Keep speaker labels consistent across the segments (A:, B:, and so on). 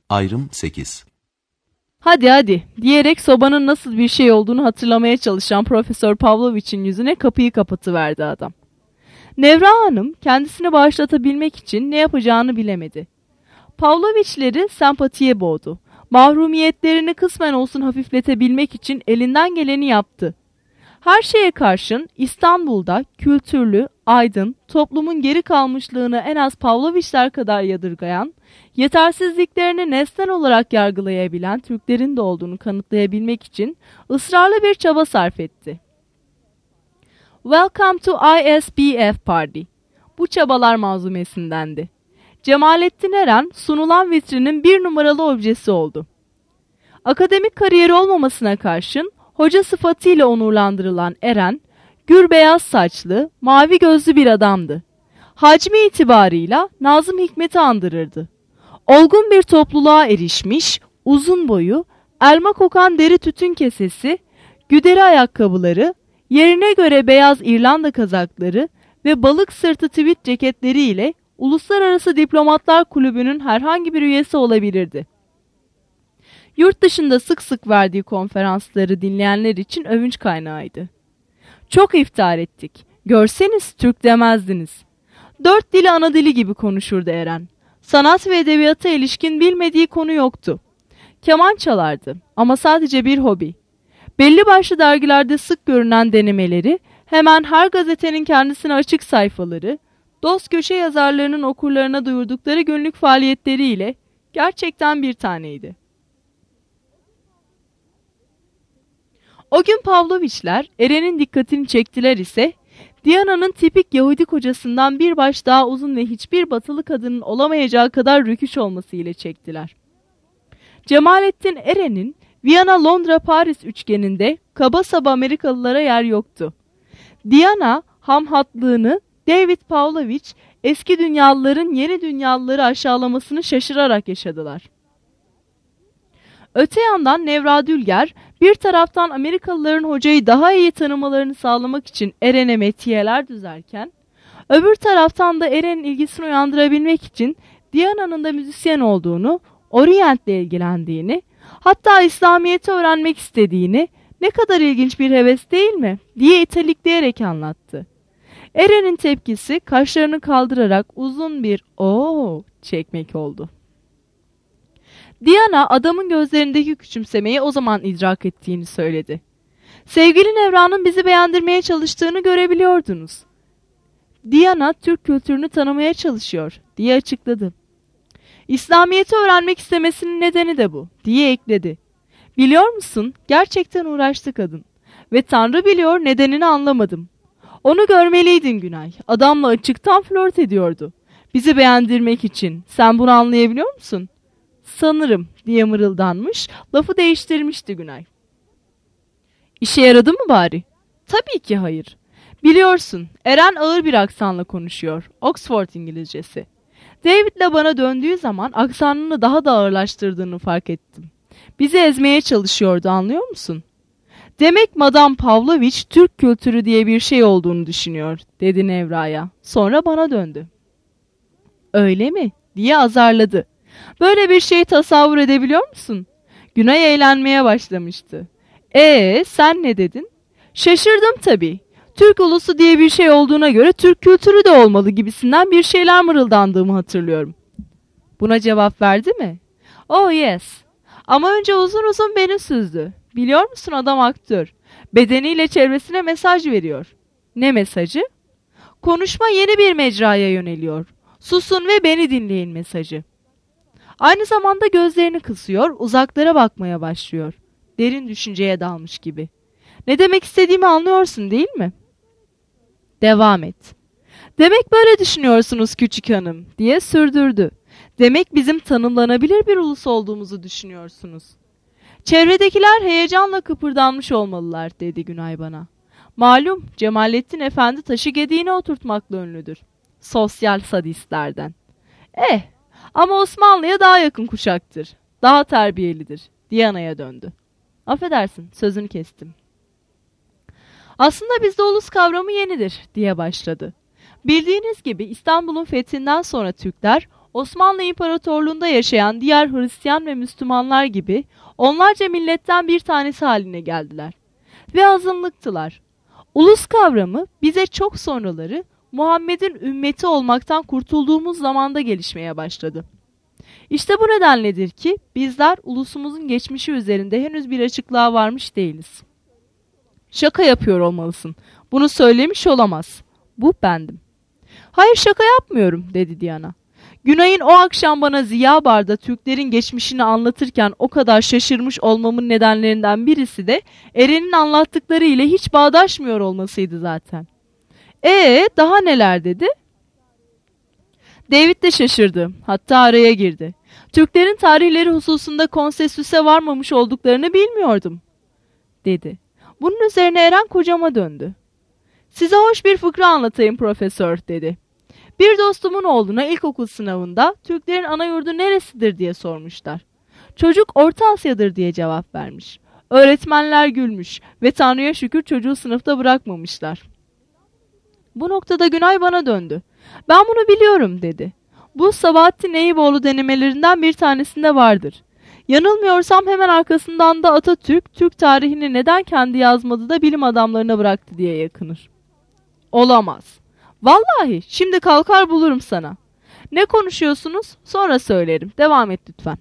A: Ayrım 8.
B: Hadi hadi diyerek sobanın nasıl bir şey olduğunu hatırlamaya çalışan Profesör Pavlovich'in yüzüne kapıyı kapatıverdi adam. Nevra Hanım kendisini bağışlatabilmek için ne yapacağını bilemedi. Pavlovich'leri sempatiye boğdu. Mahrumiyetlerini kısmen olsun hafifletebilmek için elinden geleni yaptı. Her şeye karşın İstanbul'da kültürlü, aydın, toplumun geri kalmışlığını en az Pavlovich'ler kadar yadırgayan, yetersizliklerini nesnel olarak yargılayabilen Türklerin de olduğunu kanıtlayabilmek için ısrarlı bir çaba sarf etti. Welcome to ISBF Party. Bu çabalar manzumesindendi. Cemalettin Eren sunulan vitrinin bir numaralı objesi oldu. Akademik kariyeri olmamasına karşın hoca sıfatıyla onurlandırılan Eren, gür beyaz saçlı, mavi gözlü bir adamdı. Hacmi itibarıyla Nazım Hikmet'i andırırdı. Olgun bir topluluğa erişmiş, uzun boyu, elma kokan deri tütün kesesi, güderi ayakkabıları, yerine göre beyaz İrlanda kazakları ve balık sırtı tweed ceketleriyle Uluslararası Diplomatlar Kulübü'nün herhangi bir üyesi olabilirdi. Yurt dışında sık sık verdiği konferansları dinleyenler için övünç kaynağıydı. Çok iftihar ettik. Görseniz Türk demezdiniz. 4 dili ana dili gibi konuşurdu Eren. Sanat ve edebiyata ilişkin bilmediği konu yoktu. Keman çalardı ama sadece bir hobi. Belli başlı dergilerde sık görünen denemeleri, hemen her gazetenin kendisine açık sayfaları, dost köşe yazarlarının okurlarına duyurdukları günlük faaliyetleriyle gerçekten bir taneydi. O gün Pavlovichler Eren'in dikkatini çektiler ise Diana'nın tipik Yahudi kocasından bir baş daha uzun ve hiçbir batılı kadının olamayacağı kadar rüküş olması ile çektiler. Cemalettin Eren'in Viyana-Londra-Paris üçgeninde kaba saba Amerikalılara yer yoktu. Diana hamhatlığını David Pavlovich eski dünyalıların yeni dünyalıları aşağılamasını şaşırarak yaşadılar. Öte yandan Nevra Dülger bir taraftan Amerikalıların hocayı daha iyi tanımalarını sağlamak için Eren'e metiyeler düzerken, öbür taraftan da Eren'in ilgisini uyandırabilmek için Diana'nın da müzisyen olduğunu, Orient'le ilgilendiğini, hatta İslamiyet'i öğrenmek istediğini, ne kadar ilginç bir heves değil mi diye italikleyerek anlattı. Eren'in tepkisi kaşlarını kaldırarak uzun bir "ooo" çekmek oldu. Diana adamın gözlerindeki küçümsemeyi o zaman idrak ettiğini söyledi. Sevgili Nevra'nın bizi beğendirmeye çalıştığını görebiliyordunuz. Diana Türk kültürünü tanımaya çalışıyor diye açıkladı. İslamiyet'i öğrenmek istemesinin nedeni de bu diye ekledi. Biliyor musun, gerçekten uğraştı kadın ve Tanrı biliyor nedenini anlamadım. Onu görmeliydin Günay, adamla açıktan flört ediyordu. Bizi beğendirmek için, sen bunu anlayabiliyor musun? Sanırım diye mırıldanmış, lafı değiştirmişti Günay. İşe yaradı mı bari? Tabii ki hayır. Biliyorsun, Eren ağır bir aksanla konuşuyor, Oxford İngilizcesi. David'le bana döndüğü zaman aksanını daha da ağırlaştırdığını fark ettim. Bizi ezmeye çalışıyordu, anlıyor musun? Demek Madame Pavlovich Türk kültürü diye bir şey olduğunu düşünüyor, dedi Nevra'ya. Sonra bana döndü. Öyle mi? Diye azarladı. Böyle bir şeyi tasavvur edebiliyor musun? Günay eğlenmeye başlamıştı. Sen ne dedin? Şaşırdım tabii. Türk ulusu diye bir şey olduğuna göre Türk kültürü de olmalı gibisinden bir şeyler mırıldandığımı hatırlıyorum. Buna cevap verdi mi? Oh yes. Ama önce uzun uzun beni süzdü. Biliyor musun, adam aktör. Bedeniyle çevresine mesaj veriyor. Ne mesajı? Konuşma yeni bir mecraya yöneliyor. Susun ve beni dinleyin mesajı. Aynı zamanda gözlerini kısıyor, uzaklara bakmaya başlıyor. Derin düşünceye dalmış gibi. Ne demek istediğimi anlıyorsun değil mi? Devam et. Demek böyle düşünüyorsunuz küçük hanım, diye sürdürdü. Demek bizim tanımlanabilir bir ulus olduğumuzu düşünüyorsunuz. Çevredekiler heyecanla kıpırdanmış olmalılar, dedi Günay bana. Malum Cemalettin Efendi taşı gediğine oturtmakla ünlüdür. Sosyal sadistlerden. Ama Osmanlı'ya daha yakın kuşaktır. Daha terbiyelidir. Diana'ya döndü. Affedersin, sözünü kestim. Aslında bizde ulus kavramı yenidir, diye başladı. Bildiğiniz gibi İstanbul'un fethinden sonra Türkler Osmanlı İmparatorluğu'nda yaşayan diğer Hristiyan ve Müslümanlar gibi onlarca milletten bir tanesi haline geldiler. Ve azınlıktılar. Ulus kavramı bize çok sonraları Muhammed'in ümmeti olmaktan kurtulduğumuz zamanda gelişmeye başladı. İşte bu nedenledir ki bizler ulusumuzun geçmişi üzerinde henüz bir açıklığa varmış değiliz. Şaka yapıyor olmalısın. Bunu söylemiş olamaz. Bu bendim. Hayır, şaka yapmıyorum, dedi Diana. Günay'ın o akşam bana Ziya Bar'da Türklerin geçmişini anlatırken o kadar şaşırmış olmamın nedenlerinden birisi de Eren'in anlattıkları ile hiç bağdaşmıyor olmasıydı zaten. Daha neler dedi? David de şaşırdı. Hatta araya girdi. Türklerin tarihleri hususunda konsensüse varmamış olduklarını bilmiyordum, dedi. Bunun üzerine Eren kocama döndü. Size hoş bir fıkra anlatayım profesör, dedi. Bir dostumun oğluna ilkokul sınavında Türklerin ana yurdu neresidir diye sormuşlar. Çocuk Orta Asya'dır diye cevap vermiş. Öğretmenler gülmüş ve Tanrı'ya şükür çocuğu sınıfta bırakmamışlar. Bu noktada Günay bana döndü. Ben bunu biliyorum, dedi. Bu Sabahattin Eyüboğlu denemelerinden bir tanesinde vardır. Yanılmıyorsam hemen arkasından da Atatürk, Türk tarihini neden kendi yazmadı da bilim adamlarına bıraktı diye yakınır. Olamaz. Vallahi şimdi kalkar bulurum sana. Ne konuşuyorsunuz? Sonra söylerim. Devam et lütfen.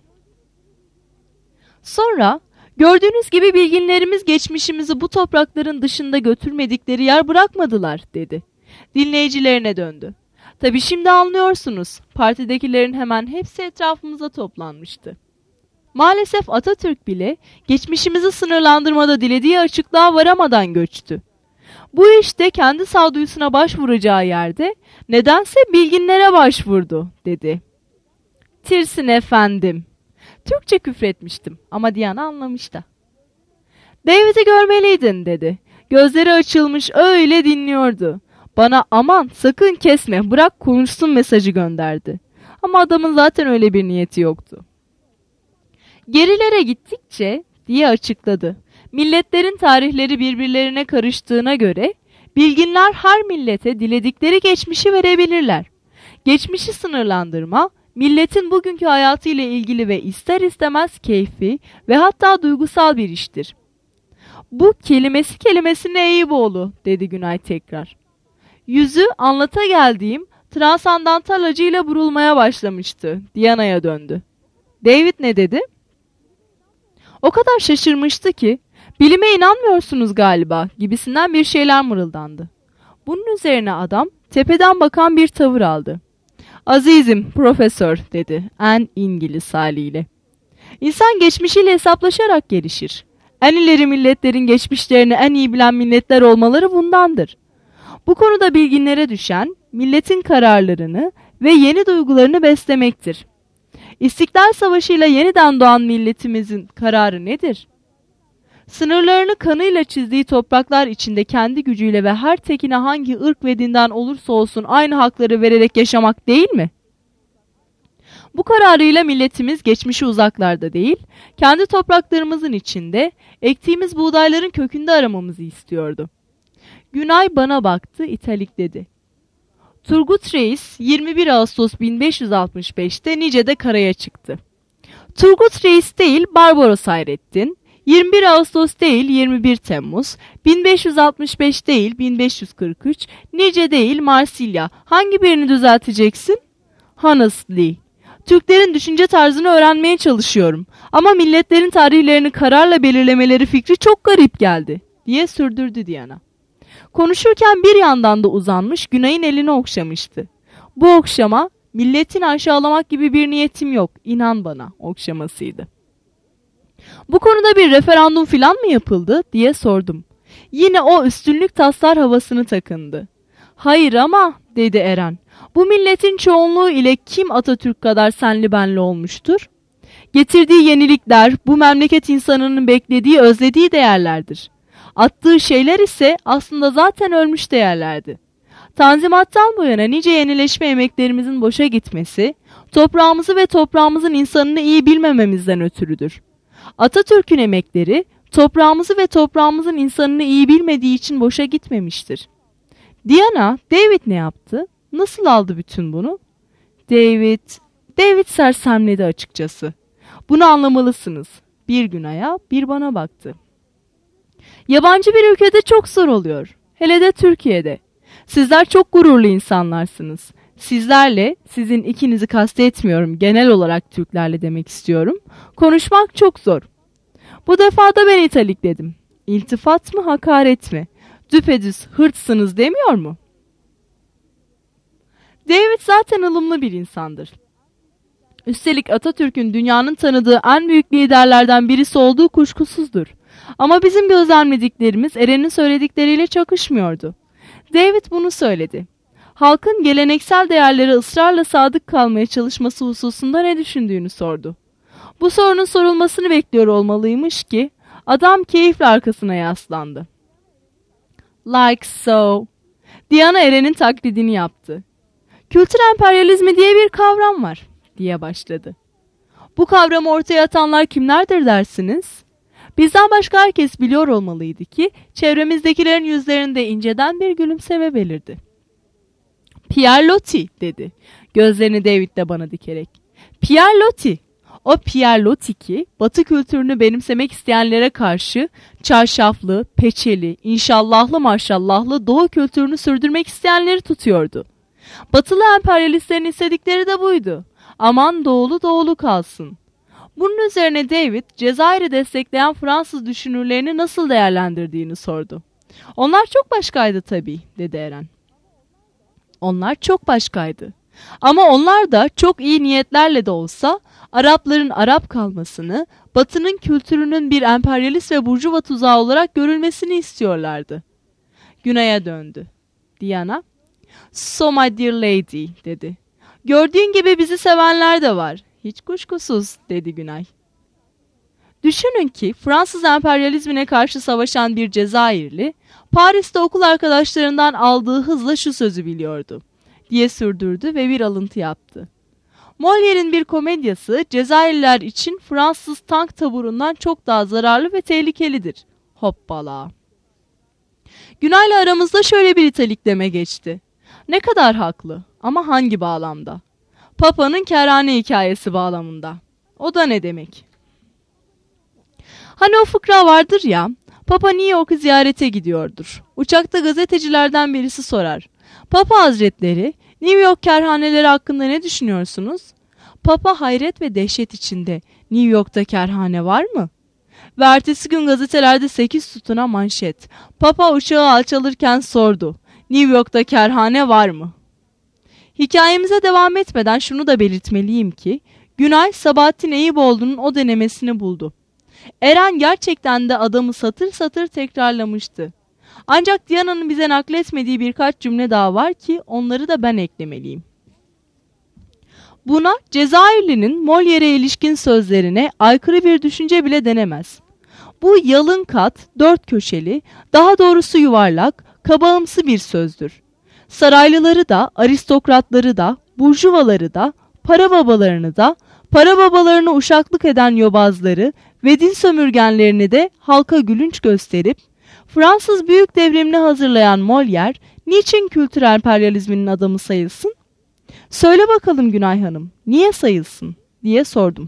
B: Sonra, gördüğünüz gibi bilginlerimiz geçmişimizi bu toprakların dışında götürmedikleri yer bırakmadılar, dedi. Dinleyicilerine döndü. Tabii şimdi anlıyorsunuz. Partidekilerin hemen hepsi etrafımıza toplanmıştı. Maalesef Atatürk bile geçmişimizi sınırlandırmada dilediği açıklığa varamadan göçtü. Bu işte kendi sağduyusuna başvuracağı yerde nedense bilginlere başvurdu, dedi. Tirsin efendim. Türkçe küfretmiştim ama Diana anlamıştı. David'i görmeliydin, dedi. Gözleri açılmış öyle dinliyordu. Bana aman sakın kesme, bırak konuşsun mesajı gönderdi. Ama adamın zaten öyle bir niyeti yoktu. Gerilere gittikçe, diye açıkladı. Milletlerin tarihleri birbirlerine karıştığına göre bilginler her millete diledikleri geçmişi verebilirler. Geçmişi sınırlandırma, milletin bugünkü hayatıyla ilgili ve ister istemez keyfi ve hatta duygusal bir iştir. Bu kelimesine Eyüboğlu, dedi Günay tekrar. Yüzü anlata geldiğim transandantal acıyla burulmaya başlamıştı. Diana'ya döndü. David ne dedi? O kadar şaşırmıştı ki, bilime inanmıyorsunuz galiba gibisinden bir şeyler mırıldandı. Bunun üzerine adam tepeden bakan bir tavır aldı. Azizim profesör, dedi en İngiliz haliyle. İnsan geçmişiyle hesaplaşarak gelişir. En ileri milletlerin geçmişlerini en iyi bilen milletler olmaları bundandır. Bu konuda bilginlere düşen milletin kararlarını ve yeni duygularını beslemektir. İstiklal Savaşı'yla yeniden doğan milletimizin kararı nedir? Sınırlarını kanıyla çizdiği topraklar içinde kendi gücüyle ve her tekine hangi ırk ve dinden olursa olsun aynı hakları vererek yaşamak değil mi? Bu kararıyla milletimiz geçmişi uzaklarda değil, kendi topraklarımızın içinde, ektiğimiz buğdayların kökünde aramamızı istiyordu. Günay bana baktı, italikledi. Turgut Reis 21 Ağustos 1565'te Nice'de karaya çıktı. Turgut Reis değil Barbaros Hayrettin, 21 Ağustos değil 21 Temmuz, 1565 değil 1543, Nice değil Marsilya. Hangi birini düzelteceksin? Honestly. Türklerin düşünce tarzını öğrenmeye çalışıyorum. Ama milletlerin tarihlerini kararla belirlemeleri fikri çok garip geldi, diye sürdürdü Diana. Konuşurken bir yandan da uzanmış Günay'ın elini okşamıştı. Bu okşama, milletini aşağılamak gibi bir niyetim yok, inan bana okşamasıydı. Bu konuda bir referandum filan mı yapıldı diye sordum. Yine o üstünlük taslar havasını takındı. Hayır ama, dedi Eren, bu milletin çoğunluğu ile kim Atatürk kadar senli benli olmuştur? Getirdiği yenilikler bu memleket insanının beklediği, özlediği değerlerdir. Attığı şeyler ise aslında zaten ölmüş değerlerdi. Tanzimattan bu yana nice yenileşme emeklerimizin boşa gitmesi, toprağımızı ve toprağımızın insanını iyi bilmememizden ötürüdür. Atatürk'ün emekleri, toprağımızı ve toprağımızın insanını iyi bilmediği için boşa gitmemiştir. Diana, David ne yaptı? Nasıl aldı bütün bunu? David sersemledi açıkçası. Bunu anlamalısınız. Bir Günay'a, bir bana baktı. Yabancı bir ülkede çok zor oluyor. Hele de Türkiye'de. Sizler çok gururlu insanlarsınız. Sizlerle, sizin ikinizi kastetmiyorum, genel olarak Türklerle demek istiyorum. Konuşmak çok zor. Bu defa da ben italikledim. İltifat mı, hakaret mi? Düpedüz hırtsınız demiyor mu? David zaten ılımlı bir insandır. Üstelik Atatürk'ün dünyanın tanıdığı en büyük liderlerden birisi olduğu kuşkusuzdur. Ama bizim gözlemlediklerimiz Eren'in söyledikleriyle çakışmıyordu. David bunu söyledi. Halkın geleneksel değerlere ısrarla sadık kalmaya çalışması hususunda ne düşündüğünü sordu. Bu sorunun sorulmasını bekliyor olmalıymış ki adam keyifle arkasına yaslandı. Like so. Diana Eren'in taklidini yaptı. Kültür emperyalizmi diye bir kavram var diye başladı. Bu kavramı ortaya atanlar kimlerdir dersiniz? Bizden başka herkes biliyor olmalıydı ki çevremizdekilerin yüzlerinde inceden bir gülümseme belirdi. Pierre Loti dedi. Gözlerini David'le bana dikerek. Pierre Loti. O Pierre Loti ki Batı kültürünü benimsemek isteyenlere karşı çarşaflı, peçeli, inşallahlı maşallahlı Doğu kültürünü sürdürmek isteyenleri tutuyordu. Batılı emperyalistlerin istedikleri de buydu. Aman doğulu doğulu kalsın. Bunun üzerine David, Cezayir'i destekleyen Fransız düşünürlerini nasıl değerlendirdiğini sordu. Onlar çok başkaydı tabii, dedi Eren. Onlar çok başkaydı. Ama onlar da çok iyi niyetlerle de olsa Arapların Arap kalmasını, Batı'nın kültürünün bir emperyalist ve burjuva tuzağı olarak görülmesini istiyorlardı. Güney'e döndü. Diana, "So my dear lady," dedi. "Gördüğün gibi bizi sevenler de var. Hiç kuşkusuz," dedi Günay. Düşünün ki Fransız emperyalizmine karşı savaşan bir Cezayirli, Paris'te okul arkadaşlarından aldığı hızla şu sözü biliyordu, diye sürdürdü ve bir alıntı yaptı. Molière'in bir komedyası Cezayirliler için Fransız tank taburundan çok daha zararlı ve tehlikelidir. Hoppala. Günay'la aramızda şöyle bir italikleme geçti. Ne kadar haklı ama hangi bağlamda? Papa'nın kerhane hikayesi bağlamında. O da ne demek? Hani o fıkra vardır ya, Papa New York'u ziyarete gidiyordur. Uçakta gazetecilerden birisi sorar. Papa Hazretleri, New York kerhaneleri hakkında ne düşünüyorsunuz? Papa hayret ve dehşet içinde, New York'ta kerhane var mı? Ve ertesi gün gazetelerde 8 sütuna manşet. Papa uçağı alçalırken sordu. New York'ta kerhane var mı? Hikayemize devam etmeden şunu da belirtmeliyim ki, Günay Sabahattin Eyüboğlu'nun o denemesini buldu. Eren gerçekten de adamı satır satır tekrarlamıştı. Ancak Diana'nın bize nakletmediği birkaç cümle daha var ki onları da ben eklemeliyim. Buna Cezayirli'nin Molière'e ilişkin sözlerine aykırı bir düşünce bile denemez. Bu yalın kat, dört köşeli, daha doğrusu yuvarlak, kabağımsı bir sözdür. Saraylıları da, aristokratları da, burjuvaları da, para babalarını da, para babalarını uşaklık eden yobazları ve din sömürgenlerini de halka gülünç gösterip, Fransız Büyük Devrimini hazırlayan Molière, niçin kültürel emperyalizminin adamı sayılsın? Söyle bakalım Günay Hanım, niye sayılsın? Diye sordum.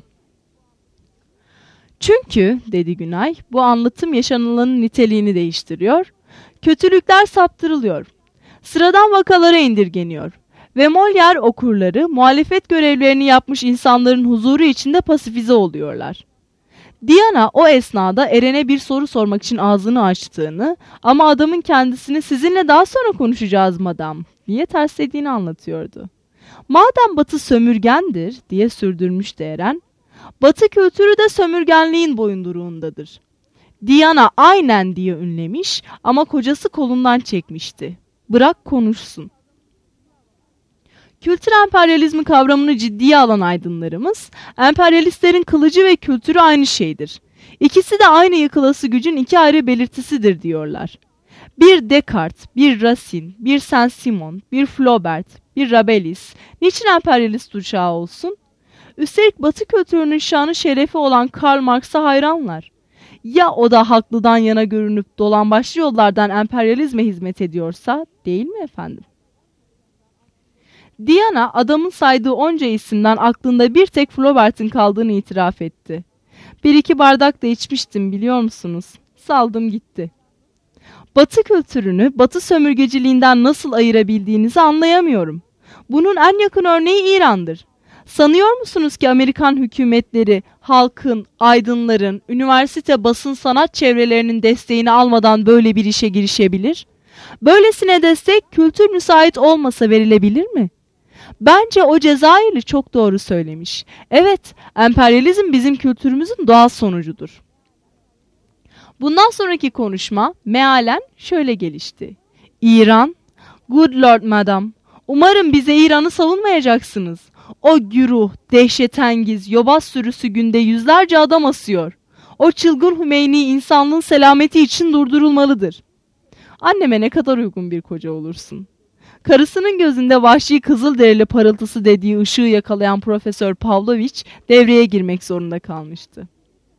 B: Çünkü, dedi Günay, bu anlatım yaşanılanın niteliğini değiştiriyor, kötülükler saptırılıyor, sıradan vakalara indirgeniyor ve Molière okurları muhalefet görevlerini yapmış insanların huzuru içinde pasifize oluyorlar. Diana o esnada Eren'e bir soru sormak için ağzını açtığını ama adamın kendisini sizinle daha sonra konuşacağız madam diye terslediğini anlatıyordu. Madem Batı sömürgendir diye sürdürmüştü Eren, Batı kültürü de sömürgenliğin boyunduruğundadır. Diana aynen diye ünlemiş ama kocası kolundan çekmişti. Bırak konuşsun. Kültür emperyalizmi kavramını ciddiye alan aydınlarımız, emperyalistlerin kılıcı ve kültürü aynı şeydir. İkisi de aynı yıkılası gücün iki ayrı belirtisidir diyorlar. Bir Descartes, bir Racine, bir Saint-Simon, bir Flaubert, bir Rabelais, niçin emperyalist uşağı olsun? Üstelik Batı kültürünün şanı şerefi olan Karl Marx'a hayranlar. Ya o da haklıdan yana görünüp dolambaçlı yollardan emperyalizme hizmet ediyorsa, değil mi efendim? Diana adamın saydığı onca isimden aklında bir tek Flaubert'in kaldığını itiraf etti. Bir iki bardak da içmiştim biliyor musunuz? Saldım gitti. Batı kültürünü Batı sömürgeciliğinden nasıl ayırabildiğinizi anlayamıyorum. Bunun en yakın örneği İran'dır. Sanıyor musunuz ki Amerikan hükümetleri halkın, aydınların, üniversite basın sanat çevrelerinin desteğini almadan böyle bir işe girişebilir? Böylesine destek kültür müsait olmasa verilebilir mi? Bence o Cezayirli çok doğru söylemiş. Evet, emperyalizm bizim kültürümüzün doğal sonucudur. Bundan sonraki konuşma mealen şöyle gelişti. İran, good lord madam, umarım bize İran'ı savunmayacaksınız. O güruh, dehşetengiz, yobaz sürüsü günde yüzlerce adam asıyor. O çılgın Hümeyni insanlığın selameti için durdurulmalıdır. Anneme ne kadar uygun bir koca olursun. Karısının gözünde vahşi kızılderili parıltısı dediği ışığı yakalayan Profesör Pavlovich devreye girmek zorunda kalmıştı.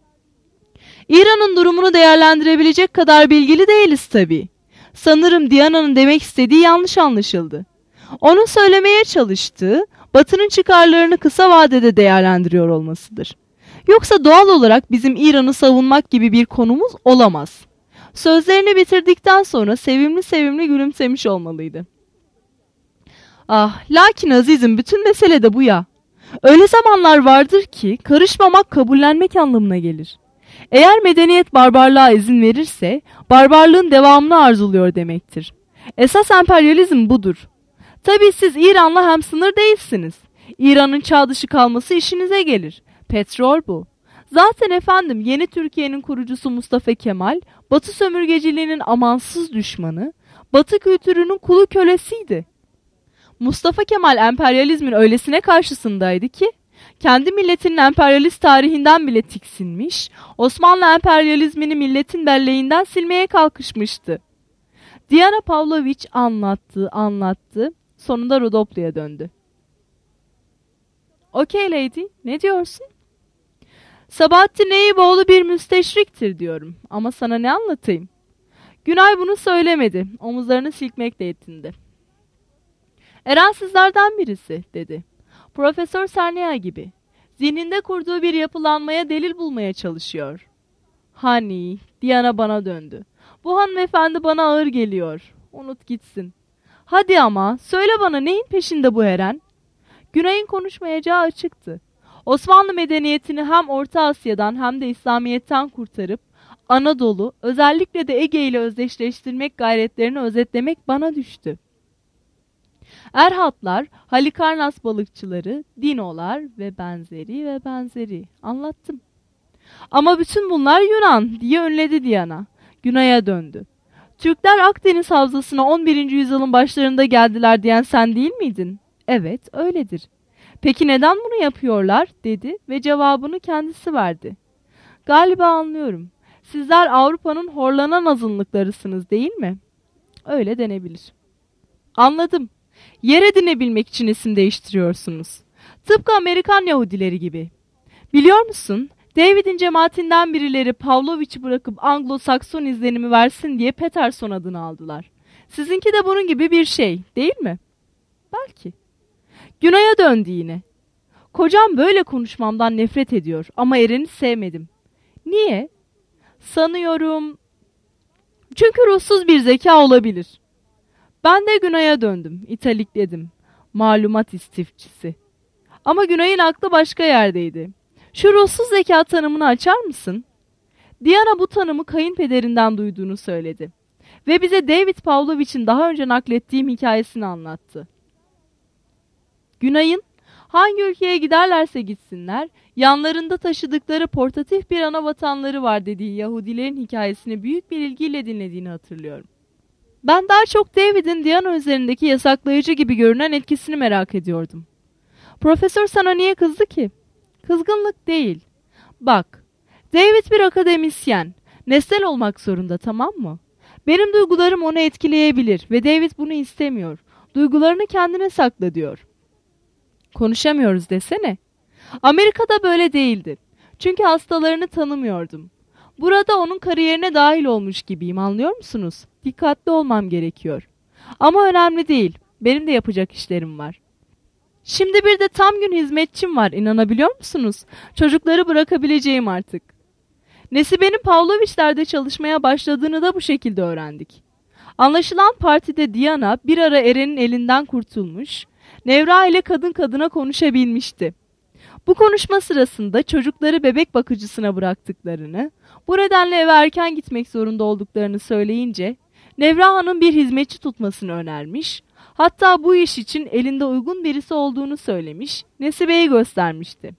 B: İran'ın durumunu değerlendirebilecek kadar bilgili değiliz tabii. Sanırım Diana'nın demek istediği yanlış anlaşıldı. Onun söylemeye çalıştığı, Batı'nın çıkarlarını kısa vadede değerlendiriyor olmasıdır. Yoksa doğal olarak bizim İran'ı savunmak gibi bir konumuz olamaz. Sözlerini bitirdikten sonra sevimli sevimli gülümsemiş olmalıydı. Ah, lakin azizim bütün mesele de bu ya. Öyle zamanlar vardır ki karışmamak kabullenmek anlamına gelir. Eğer medeniyet barbarlığa izin verirse, barbarlığın devamını arzuluyor demektir. Esas emperyalizm budur. Tabii siz İran'la hemsınır değilsiniz. İran'ın çağ dışı kalması işinize gelir. Petrol bu. Zaten efendim yeni Türkiye'nin kurucusu Mustafa Kemal, Batı sömürgeciliğinin amansız düşmanı, Batı kültürünün kulu kölesiydi. Mustafa Kemal emperyalizmin öylesine karşısındaydı ki, kendi milletinin emperyalist tarihinden bile tiksinmiş, Osmanlı emperyalizmini milletin belleğinden silmeye kalkışmıştı. Diana Pavlovich anlattı, sonunda Rodoplu'ya döndü. Okey lady, ne diyorsun? Sabahattin Eyüboğlu bir müsteşriktir diyorum ama sana ne anlatayım? Günay bunu söylemedi, omuzlarını silkmekle yetindi. Erensizlerden birisi, dedi. Profesör Sernia gibi. Zihninde kurduğu bir yapılanmaya delil bulmaya çalışıyor. Hani, Diana bana döndü. Bu hanımefendi bana ağır geliyor. Unut gitsin. Hadi ama, söyle bana neyin peşinde bu Eren? Günay'ın konuşmayacağı açıktı. Osmanlı medeniyetini hem Orta Asya'dan hem de İslamiyet'ten kurtarıp, Anadolu, özellikle de Ege ile özdeşleştirmek gayretlerini özetlemek bana düştü. Erhatlar, Halikarnas balıkçıları, Dinolar ve benzeri anlattım. Ama bütün bunlar Yunan diye önledi Diana. Günay'a döndü. Türkler Akdeniz havzasına 11. yüzyılın başlarında geldiler diyen sen değil miydin? Evet, öyledir. Peki neden bunu yapıyorlar? Dedi ve cevabını kendisi verdi. Galiba anlıyorum. Sizler Avrupa'nın horlanan azınlıklarısınız değil mi? Öyle denebilir. Anladım. Yer edinebilmek için isim değiştiriyorsunuz. Tıpkı Amerikan Yahudileri gibi. Biliyor musun? David'in cemaatinden birileri Pavlovich'i bırakıp Anglo-Sakson izlenimi versin diye Peterson adını aldılar. Sizinki de bunun gibi bir şey, değil mi? Belki. Günay'a döndü yine. Kocam böyle konuşmamdan nefret ediyor ama Eren'i sevmedim. Niye? Sanıyorum. Çünkü ruhsuz bir zeka olabilir. Ben de Günay'a döndüm, italikledim. Malumat istifçisi. Ama Günay'ın aklı başka yerdeydi. Şu ruhsuz zeka tanımını açar mısın? Diana bu tanımı kayınpederinden duyduğunu söyledi. Ve bize David Pavlovich'in daha önce naklettiğim hikayesini anlattı. Günay'ın hangi ülkeye giderlerse gitsinler, yanlarında taşıdıkları portatif bir ana vatanları var dediği Yahudilerin hikayesini büyük bir ilgiyle dinlediğini hatırlıyorum. Ben daha çok David'in Diana üzerindeki yasaklayıcı gibi görünen etkisini merak ediyordum. Profesör sana niye kızdı ki? Kızgınlık değil. Bak, David bir akademisyen. Nesnel olmak zorunda, tamam mı? Benim duygularım onu etkileyebilir ve David bunu istemiyor. Duygularını kendine sakla diyor. Konuşamıyoruz desene. Amerika'da böyle değildi. Çünkü hastalarını tanımıyordum. Burada onun kariyerine dahil olmuş gibiyim, anlıyor musunuz? Dikkatli olmam gerekiyor. Ama önemli değil. Benim de yapacak işlerim var. Şimdi bir de tam gün hizmetçim var, inanabiliyor musunuz? Çocukları bırakabileceğim artık. Nesibe'nin Pavloviçler'de çalışmaya başladığını da bu şekilde öğrendik. Anlaşılan partide Diana bir ara Eren'in elinden kurtulmuş, Nevra ile kadın kadına konuşabilmişti. Bu konuşma sırasında çocukları bebek bakıcısına bıraktıklarını, bu nedenle eve erken gitmek zorunda olduklarını söyleyince, Nevra Hanım bir hizmetçi tutmasını önermiş, hatta bu iş için elinde uygun birisi olduğunu söylemiş, Nesibe'yi göstermişti.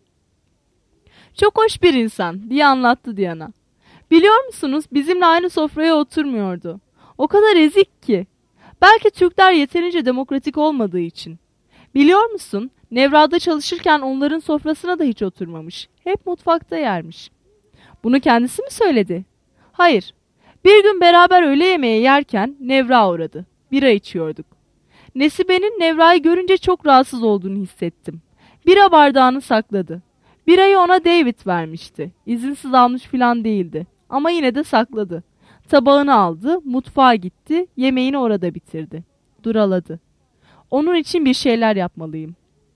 B: "Çok hoş bir insan," diye anlattı Diana. "Biliyor musunuz, bizimle aynı sofraya oturmuyordu. O kadar ezik ki. Belki Türkler yeterince demokratik olmadığı için. Biliyor musun, Nevra'da çalışırken onların sofrasına da hiç oturmamış. Hep mutfakta yermiş." "Bunu kendisi mi söyledi?" "Hayır. Bir gün beraber öğle yemeği yerken Nevra uğradı. Bira içiyorduk. Nesibe'nin Nevra'yı görünce çok rahatsız olduğunu hissettim. Bira bardağını sakladı. Birayı ona David vermişti. İzinsiz almış filan değildi. Ama yine de sakladı. Tabağını aldı, mutfağa gitti, yemeğini orada bitirdi. Duraladı. Onun için bir şeyler yapmalıyım."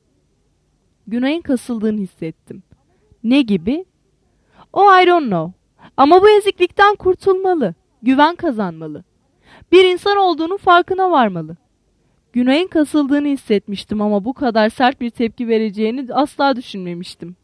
B: Günay'ın kasıldığını hissettim. "Ne gibi?" "Oh, I don't know. Ama bu eziklikten kurtulmalı. Güven kazanmalı. Bir insan olduğunun farkına varmalı." Günay'ın kasıldığını hissetmiştim ama bu kadar sert bir tepki vereceğini asla düşünmemiştim.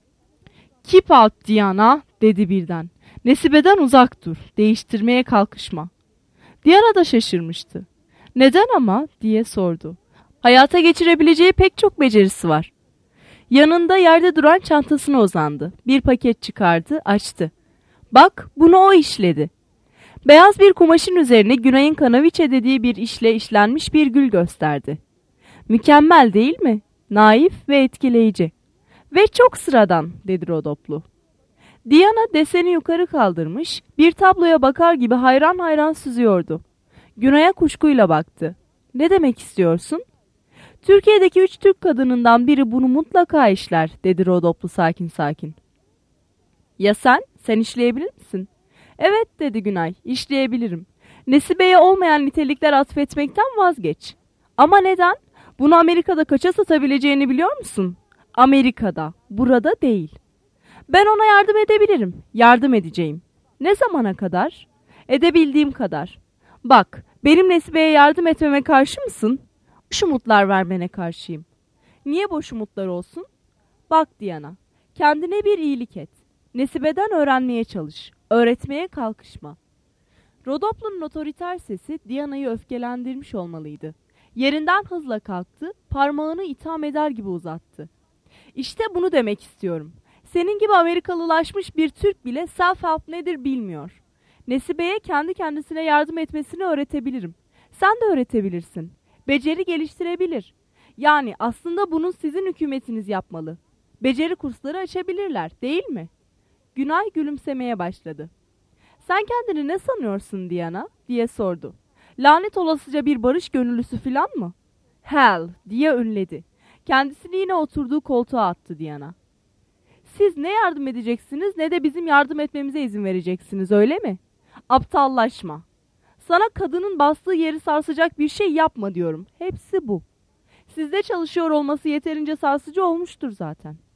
B: "Keep out Diana," dedi birden. "Nesibe'den uzak dur. Değiştirmeye kalkışma." Diana da şaşırmıştı. "Neden ama?" diye sordu. "Hayata geçirebileceği pek çok becerisi var." Yanında yerde duran çantasına uzandı. Bir paket çıkardı, açtı. "Bak, bunu o işledi." Beyaz bir kumaşın üzerine Günay'ın kanaviçe dediği bir işle işlenmiş bir gül gösterdi. "Mükemmel değil mi? Naif ve etkileyici. Ve çok sıradan," dedi Rodoplu. Diana deseni yukarı kaldırmış, bir tabloya bakar gibi hayran hayran süzüyordu. Günay'a kuşkuyla baktı. "Ne demek istiyorsun?" "Türkiye'deki 3 Türk kadınından biri bunu mutlaka işler," dedi Rodoplu sakin sakin. "Ya sen? Sen işleyebilir misin?" "Evet," dedi Günay, "işleyebilirim. Nesibe'ye olmayan nitelikler atfetmekten vazgeç." "Ama neden? Bunu Amerika'da kaça satabileceğini biliyor musun?" "Amerika'da, burada değil." "Ben ona yardım edebilirim. Yardım edeceğim." "Ne zamana kadar?" "Edebildiğim kadar." "Bak, benim Nesibe'ye yardım etmeme karşı mısın?" "Boş umutlar vermene karşıyım." "Niye boş umutlar olsun?" "Bak Diana, kendine bir iyilik et. Nesibe'den öğrenmeye çalış. Öğretmeye kalkışma." Rodoplu'nun otoriter sesi Diana'yı öfkelendirmiş olmalıydı. Yerinden hızla kalktı, parmağını itham eder gibi uzattı. "İşte bunu demek istiyorum. Senin gibi Amerikalılaşmış bir Türk bile self-help nedir bilmiyor. Nesibe'ye kendi kendisine yardım etmesini öğretebilirim. Sen de öğretebilirsin. Beceri geliştirebilir. Yani aslında bunu sizin hükümetiniz yapmalı. Beceri kursları açabilirler, değil mi?" Günay gülümsemeye başladı. "Sen kendini ne sanıyorsun Diana?" diye sordu. "Lanet olasıca bir barış gönüllüsü filan mı?" "Hell," diye ünledi. Kendisini yine oturduğu koltuğa attı Diana. "Siz ne yardım edeceksiniz ne de bizim yardım etmemize izin vereceksiniz, öyle mi? Aptallaşma. Sana kadının bastığı yeri sarsacak bir şey yapma diyorum. Hepsi bu. Sizde çalışıyor olması yeterince sarsıcı olmuştur zaten."